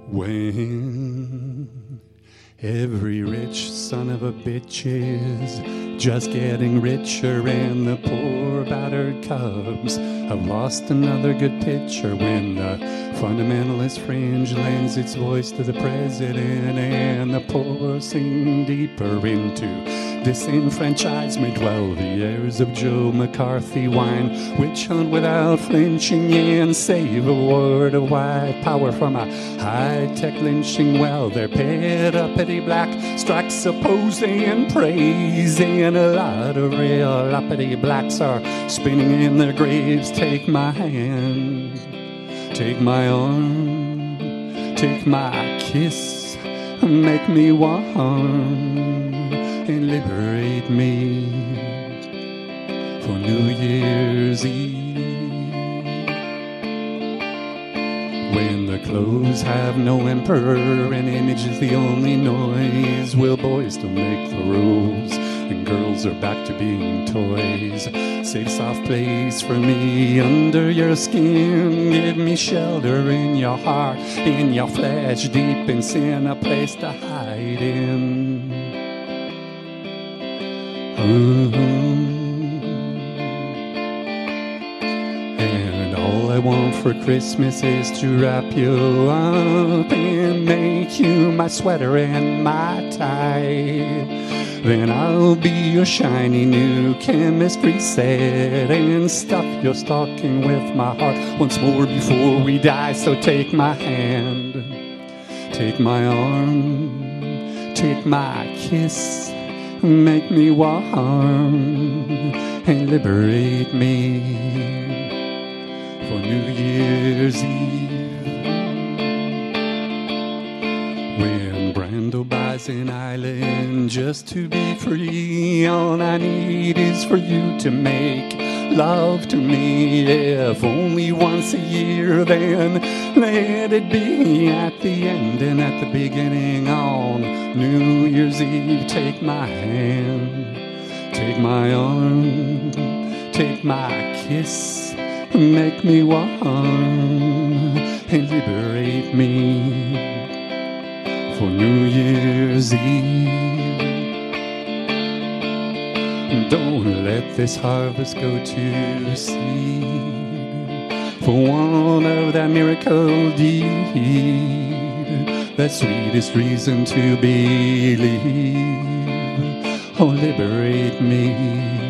When every rich son of a bitch is just getting richer and the poor battered Cubs have lost another good pitcher, when the fundamentalist fringe lends its voice to the president and the poor sink deeper into disenfranchisement, while the heirs of Joe McCarthy whine, witch hunt without flinching, and save a word of white power from a high-tech lynching. Well, they're paid uppity black strikes opposing and praising, and a lot of real uppity blacks are spinning in their graves. Take my hand, take my arm, take my kiss, make me warm, and liberate me for New Year's Eve. When the clothes have no emperor and image is the only noise, will boys still make the rules and girls are back to being toys? Save a soft place for me under your skin, give me shelter in your heart, in your flesh, deep in sin, a place to hide in. And all I want for Christmas is to wrap you up and make you my sweater and my tie. Then I'll be your shiny new chemistry set and stuff your stocking with my heart once more before we die. So take my hand, take my arm, take my kiss, make me warm and liberate me for New Year's Eve. When Brando buys an island just to be free, all I need is for you to make love to me. If only once a year, then let it be at the end and at the beginning on New Year's Eve. Take my hand, take my arm, take my kiss, make me warm and liberate me for New Year's Eve. Don't let this harvest go to seed for want of that miracle deed, that sweetest reason to believe. Oh, liberate me